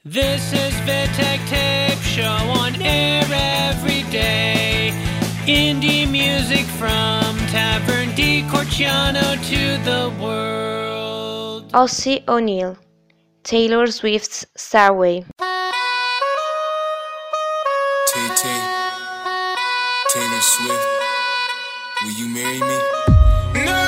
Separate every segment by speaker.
Speaker 1: This is Vitek Tape Show on air every day. Indie music from Tavern di Corciano to the world.
Speaker 2: Ozzy O'Neill, Taylor Swift's Starway.
Speaker 3: Tay-Tay, Taylor Swift, will you marry me? No!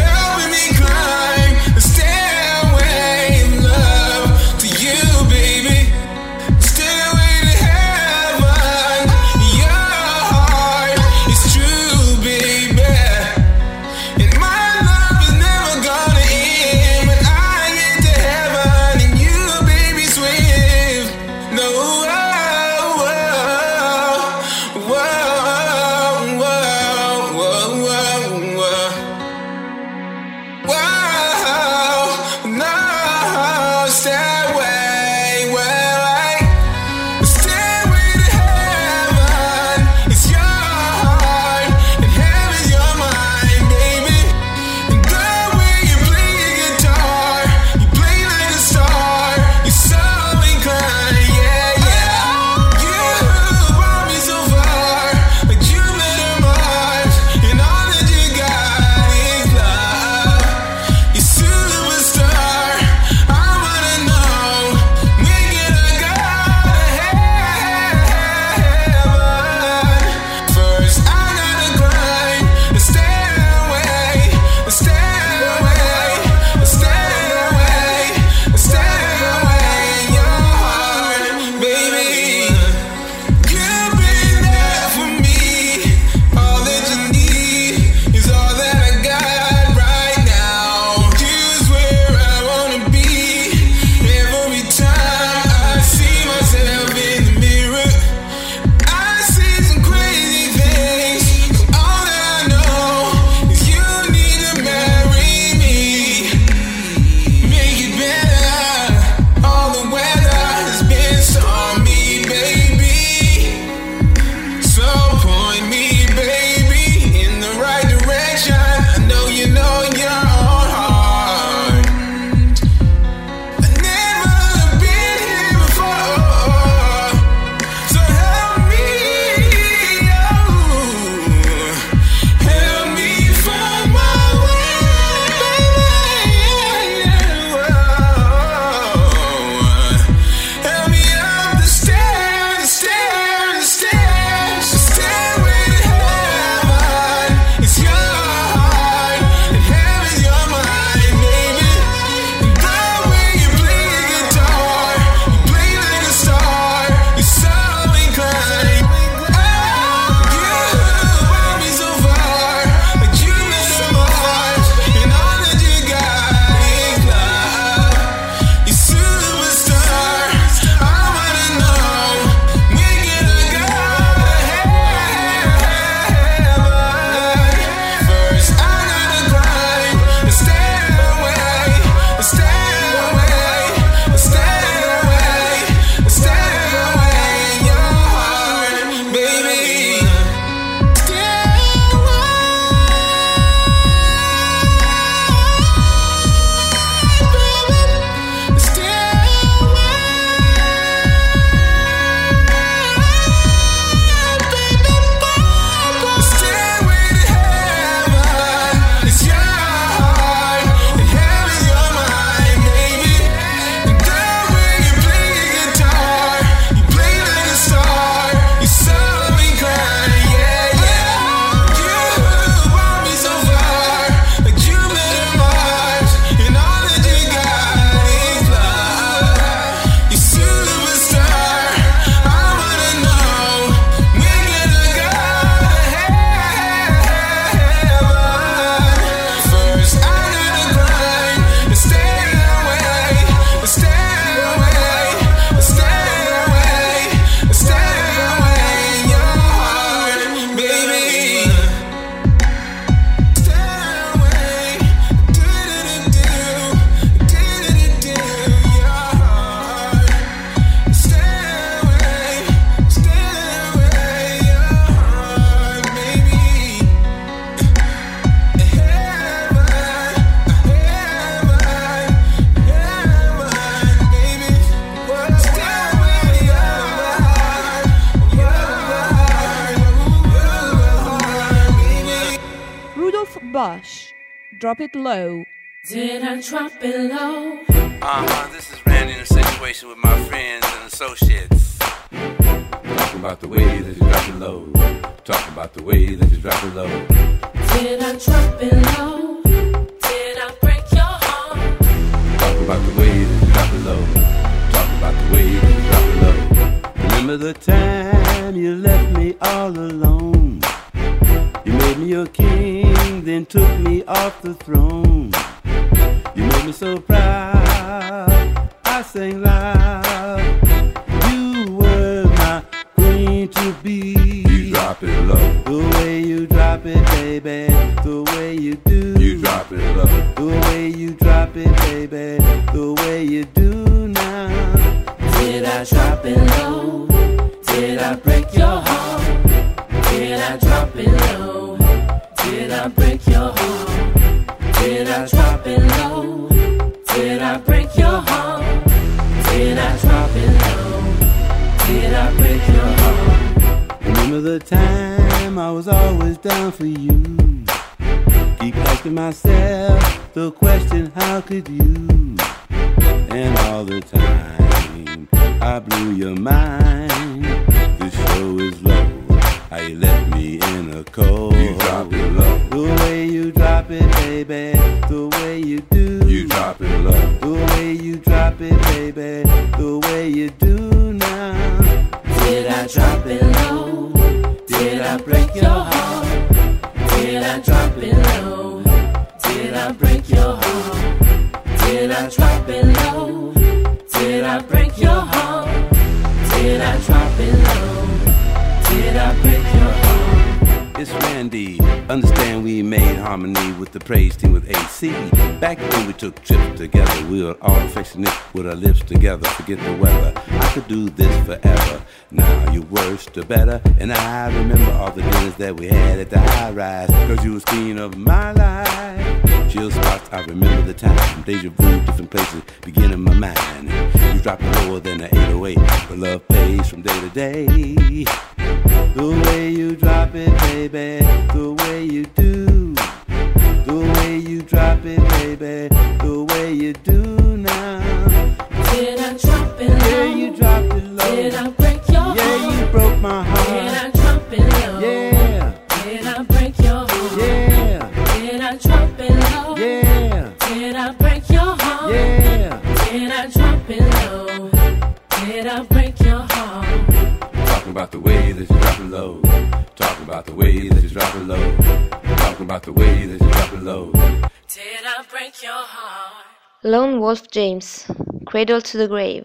Speaker 3: Baby
Speaker 4: Bosch. Drop it low.
Speaker 5: Did I drop it low?
Speaker 6: This is Randy in a situation with my friends and associates. Talking about the way that you drop it low. Talking about the way that you drop it low.
Speaker 5: Did I drop it low? Did I break your heart?
Speaker 6: Talking about the way that you drop it low. Talking about the way that you drop it low. Remember the time you left me all alone? You made me your king, then took me off the throne. You made me so proud, I sang loud. You were my queen to be. You drop it low. The way you drop it, baby, the way you do. You drop it low. The way you drop it, baby, the way you do now.
Speaker 5: Did I drop it low? Did I break your heart? Did I drop it low? Did I break your heart? Did I drop it low? Did I break your heart? Did I drop it low? Did I break your heart?
Speaker 6: Remember the time I was always down for you. Keep asking myself the question, how could you? And all the time I blew your mind. This show is low. How you left me in a cold. You drop it low. The way you drop it, baby, the way you do. You drop it low. The way you drop it, baby, the way you do now.
Speaker 5: Did I drop it low? Did I break your heart? Did I drop it low? Did I break your heart? Did I drop it low? Did I break your heart? Did I drop it low? Did I break your heart?
Speaker 6: It's Randy. Understand we made harmony with the praise team with AC. Back when we took trips together, we were all affectionate with our lips together. Forget the weather. I could do this forever. Now you worse to better. And I remember all the dinners that we had at the high rise. Cause you was queen of my life. Chill spots, I remember the time. Deja vu, different places begin in my mind. You drop it lower than the 808. But love pays from day to day. The way you drop it, baby, the way you do. The way you drop it, baby, the way you do now.
Speaker 5: Did I drop it low?
Speaker 6: Yeah, you dropped it low.
Speaker 5: Did I break your heart?
Speaker 6: Yeah, you broke my heart.
Speaker 5: Did I drop it low?
Speaker 6: Yeah.
Speaker 5: Did I break your heart?
Speaker 6: Yeah.
Speaker 5: Did I drop it low?
Speaker 6: Yeah.
Speaker 5: Did I break your heart?
Speaker 6: Yeah.
Speaker 5: Did I drop it low? Did I break your heart?
Speaker 6: Talking about the way that you drop it low. Talking about the way that you drop it low. Talking about the way that you drop it low.
Speaker 5: Did I break your heart?
Speaker 2: Lone Wolf James, Cradle to the Grave.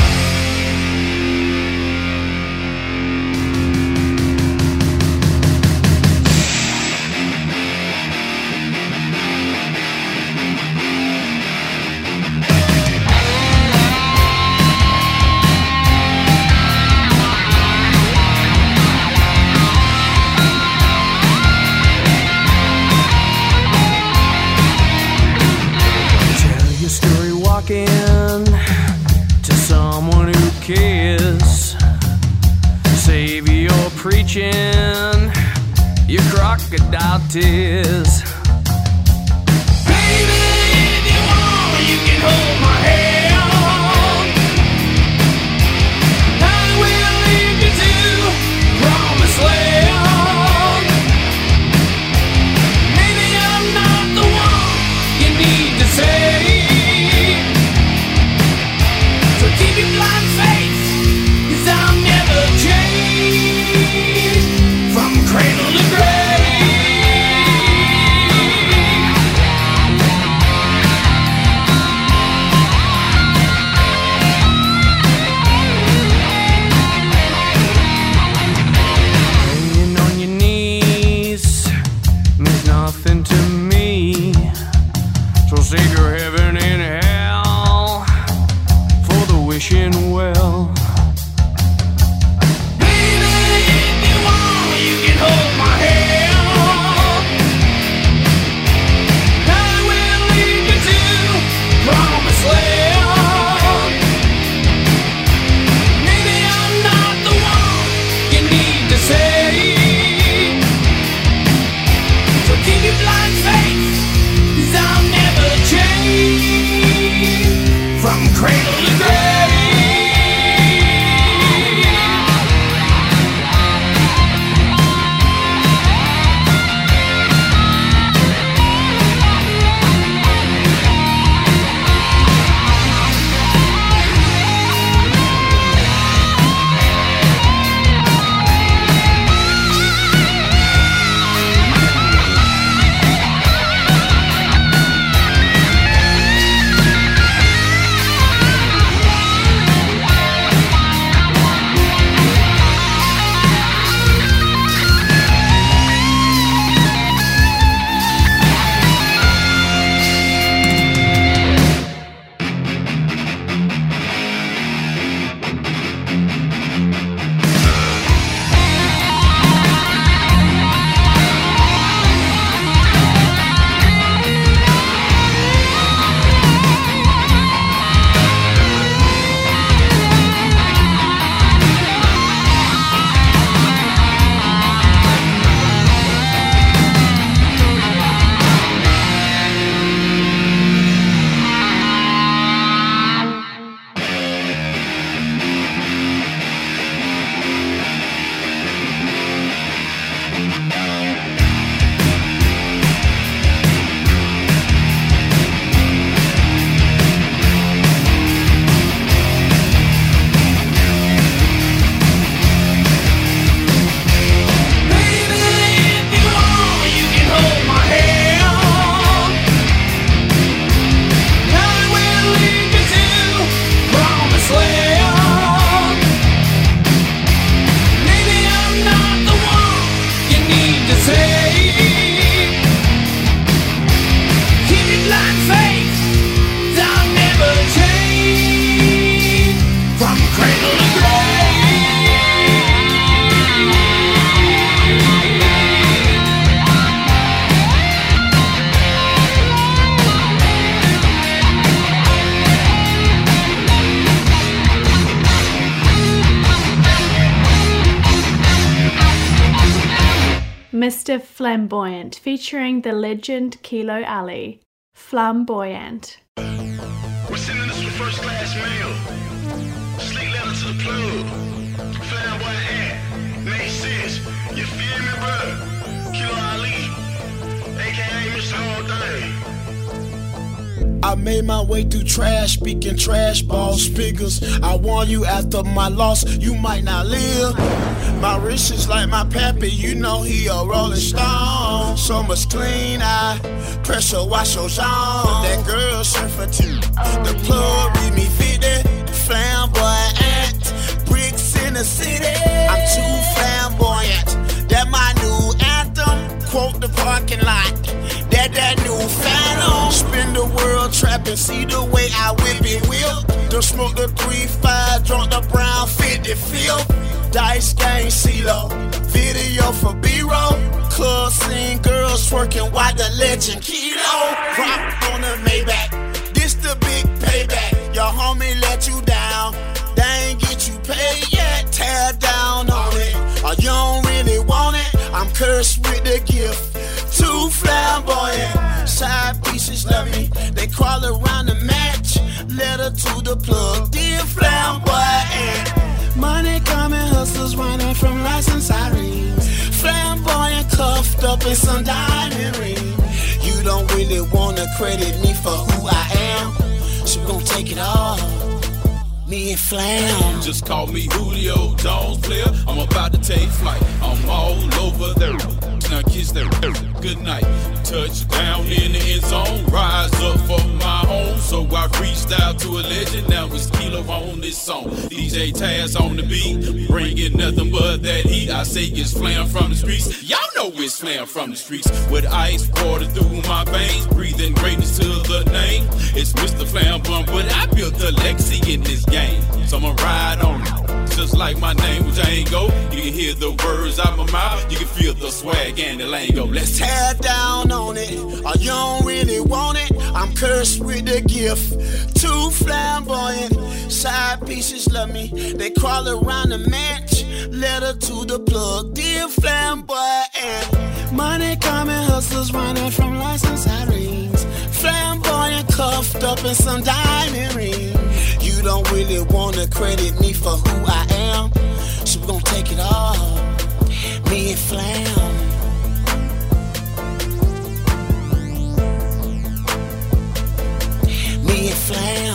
Speaker 1: To someone who cares, Savior preaching your crocodile tears. Baby, if you want, you can hold my hand. I will lead you to promised land. Maybe I'm not the one you need to save. Keep your blind faith, 'cause I'll never change from cradle to grave.
Speaker 7: Mr. Flamboyant, featuring the legend Kilo Ali. Flamboyant.
Speaker 8: We're sending this for first class mail. Sleek letter to the plug. Flamboyant, make sense. You feel me, bro? Kilo Ali, aka Mr. Whole Thing.
Speaker 9: I made my way through trash, speaking trash, balls, figures. I warn you, after my loss, you might not live. My wrist is like my pappy, you know he a rolling stone. So much clean eye, pressure wash your zone. That girl surfing too. The plug read me 50, flamboyant. Bricks in the city, I'm too flamboyant. That my new anthem, quote the parking lot. That new phantom. Spin the world trapping, see the way I whip it, whip. Don't smoke the 3-5, drunk the brown 50 feel. Dice game CeeLo, video for B-roll. Club scene, girls twerking, why the legend Kilo. Drop on the Maybach, this the big payback. Your homie let you down, they ain't get you paid yet. Tear down on it, or you don't really want it. I'm cursed with the gift, too flamboyant. Side pieces love me, they crawl around the match. Letter to the plug, dear flamboyant. Money coming, hustlers running from license sirens. Flamboyant, cuffed up in some diamond ring. You don't really wanna credit me for who I am, so we gon' take it all. Me and Flam.
Speaker 10: Just call me Julio Jones player. I'm about to take flight. I'm all over there. Now kiss there. Good night. Touchdown in the end zone. Rise up for my home. So I reached out to a legend. Now it's Kilo on this song. DJ Taz on the beat. Bringing nothing but that heat. I say it's Flam from the streets. Y'all know it's Flam from the streets. With ice water through my veins. Breathing greatness to the name. It's Mr. Flam Bum, but I built a legacy in this game. So I'ma ride on it, just like my name was Django. You can hear the words out my mouth, you can feel the swag and the lingo. Let's
Speaker 9: tear down on it, or you don't really want it. I'm cursed with the gift, too flamboyant. Side pieces love me, they crawl around the match. Letter to the plug, dear flamboyant. Money coming, hustlers running from license sirens. Flamboyant, cuffed up in some diamond ring. You don't really wanna credit me for who I am, so we gon' take it all. Me and Flam. Me and Flam.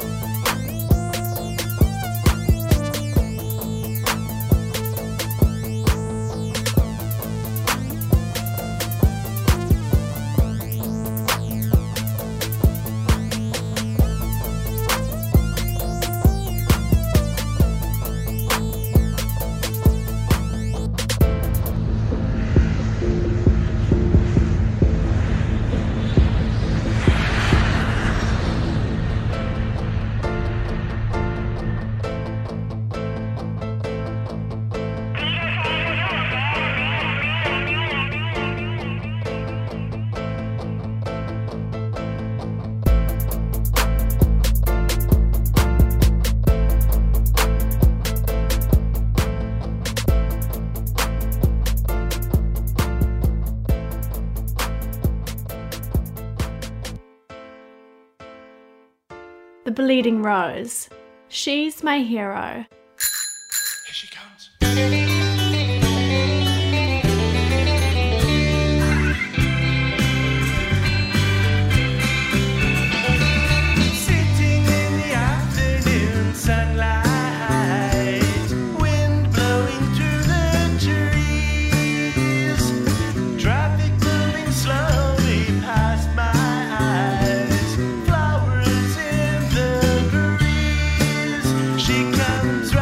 Speaker 7: The Bleeding Rose. She's my hero.
Speaker 8: Here she comes.
Speaker 5: Sitting in the afternoon sunlight, wind blowing through the trees, traffic moving slowly past my eyes, flowers in the breeze. She comes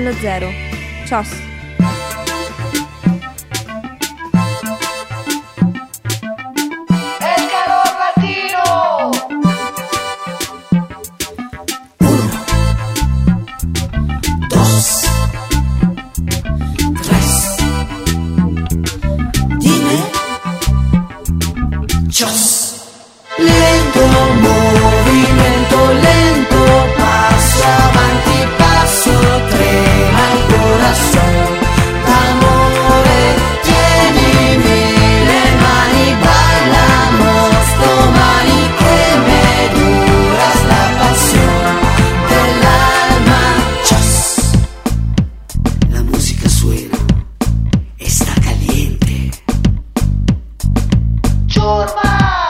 Speaker 2: anno zero. Ciao.
Speaker 5: Lento movimento, lento passo avanti, passo, trema il corazón d'amore, tienimi le mani, bailamos domani, que me duras la pasión del alma. Chos. La música suena, está caliente. Churma.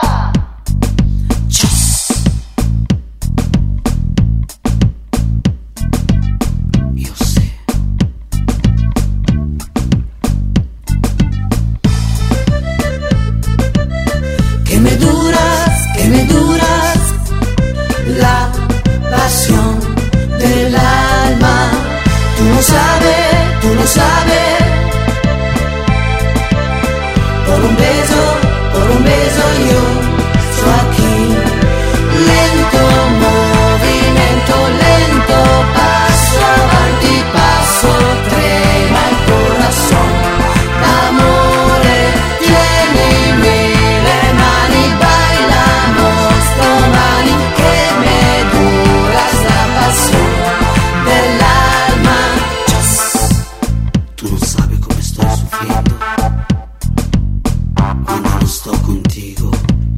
Speaker 5: Que me duras la pasión del alma. Tú no sabes. Por un beso yo estoy aquí. Lento movimiento, lento paso avanti, paso, trema el corazón d'amore, tienimi le mani, bailamos domani, que me duras la pasión del alma. Tú no sabes cómo estoy sufriendo cuando no estoy contigo.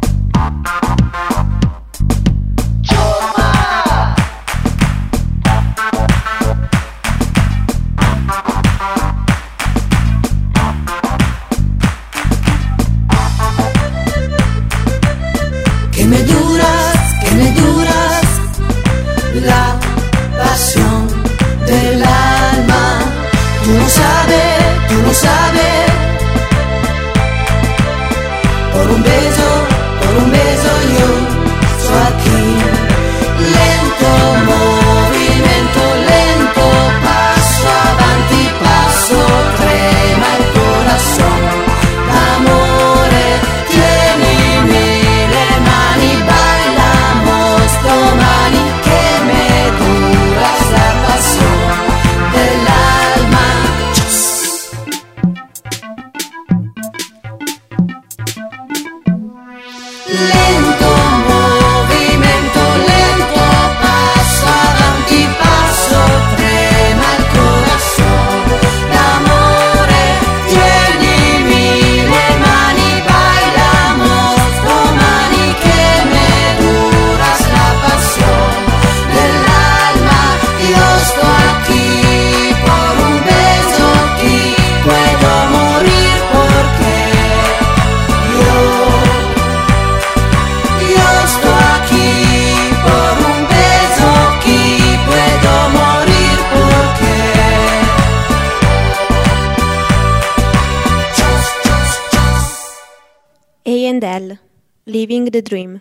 Speaker 5: Que me duras la pasión del alma. Tú no sabes. Por un beso yo estoy aquí. Lento movimiento, lento paso avanti, paso, trema el corazón d'amore, tienimi le mani, bailamos domani, que me duras la pasión del alma. Lento movimento, lento passo avanti, passo, trema il corazón d'amore, tienimi le mani, bailamos domani, que me duras la pasión del alma. Yo estoy aquí por un beso, aquí puedo morir porque yo estoy aquí por un beso, aquí puedo morir porque
Speaker 2: A&L, Living the Dream.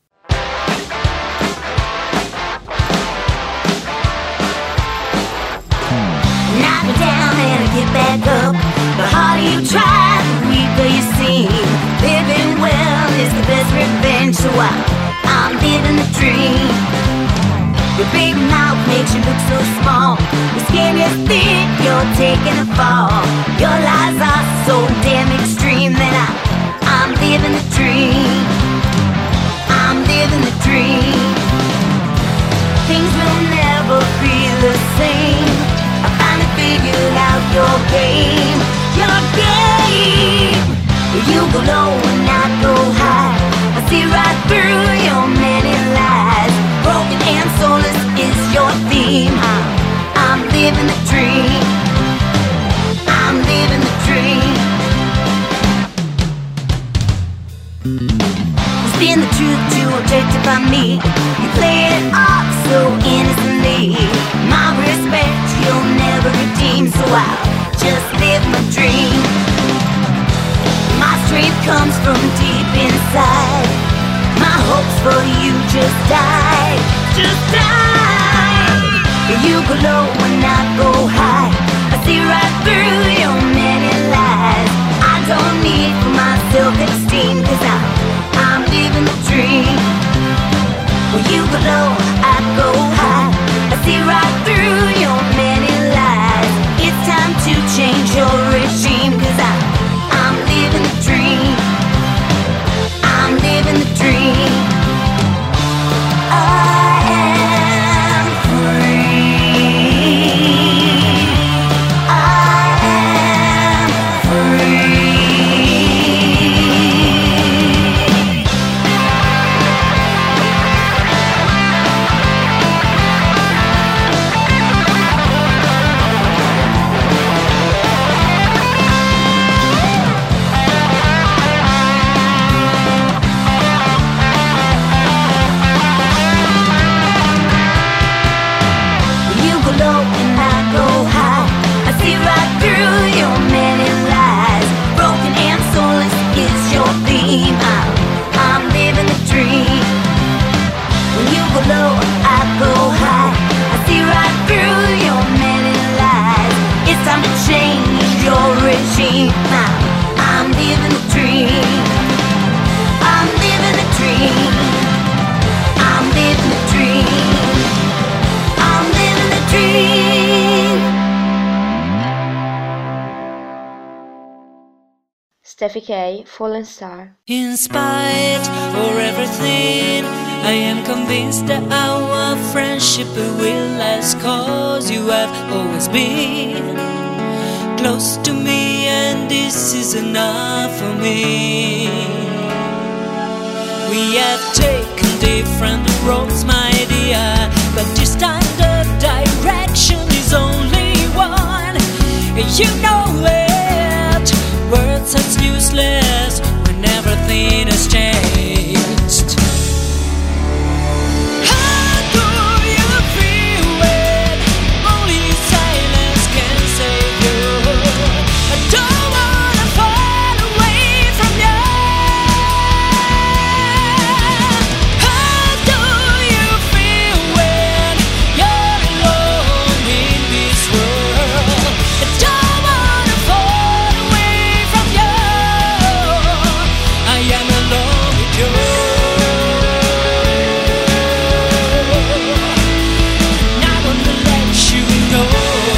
Speaker 11: Knock me down and I get back up. The harder you try, the weaker you seem. Living well is the best revenge, so I'm living the dream. Your big mouth makes you look so small. Your skin is thick, you're taking a fall. Your lies are so damn extreme that I'm living the dream. I'm living the dream. Things will never be the same. I finally figured out your game. Your game. You go low and I go high. I see right through your many lies. Broken and soulless is your theme. I'm living the dream. I'm living the dream. Spin the truth to objectify me. You play it off so innocently. My respect you'll never redeem, so I'll just live my dream. My strength comes from deep inside. My hopes for you just die. Just die. You go low when I go high. I see right through your many lies. I don't need for my self-esteem, 'cause I'm living the dream. Well, you go low, I go high. I see right through your many lies. It's time to change your regime, 'cause I'm living the dream. I'm living the dream. I am free. I am free. I'm living the dream. When you go low, I go high. I see right through your many lies. It's time to change your regime. I'm living the dream. I'm living the dream. I'm living the dream. I'm living the dream.
Speaker 2: Steffi K, Fallen Star.
Speaker 5: In spite of everything, I am convinced that our friendship will last, 'cause you have always been close to me, and this is enough for me. We have taken different roads, my dear, but this time the direction is only one. You know it. Words are useless when everything has changed. How do you feel when only silence can save you? I don't wanna fall away from you. How do you feel when you're alone in this world? I don't wanna fall away from you. I am alone with you. And I want to let you know.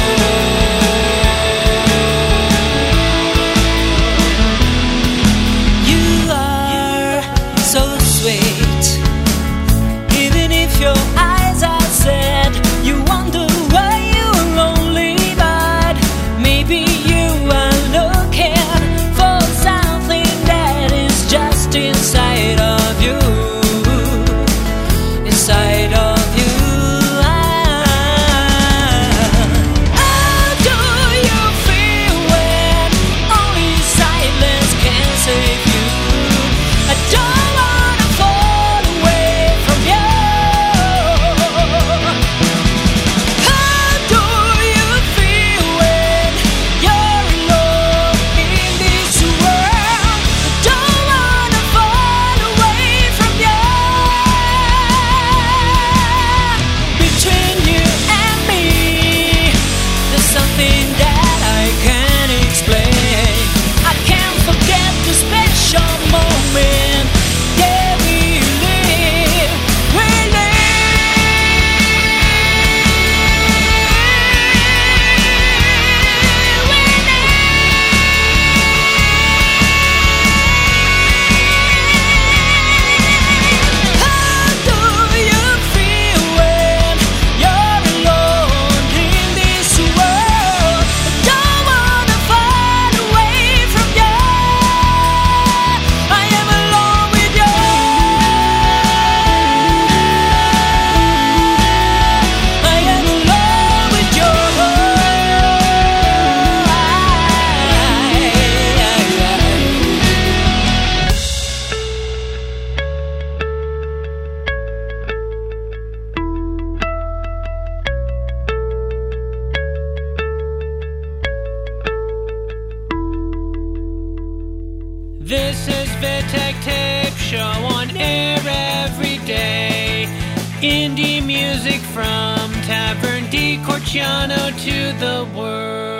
Speaker 5: You are so sweet. Even if your eyes are sad, you wonder why you're lonely, but maybe you are looking for something that is just inside of you. Inside of you. How do you feel when only silence can save you? I don't wanna fall away from you. How do you feel when you're alone in this world? I don't wanna fall away from you. Between you and me, there's something that I can't explain. I can't forget the special moment. Yeah, we live, we How do you feel when you're alone in this world? I don't wanna fall away from you. I am alone with you. I am alone with you.
Speaker 1: This is Vitek Tape Show on air every day. Indie music from Tavern di Corciano to the world.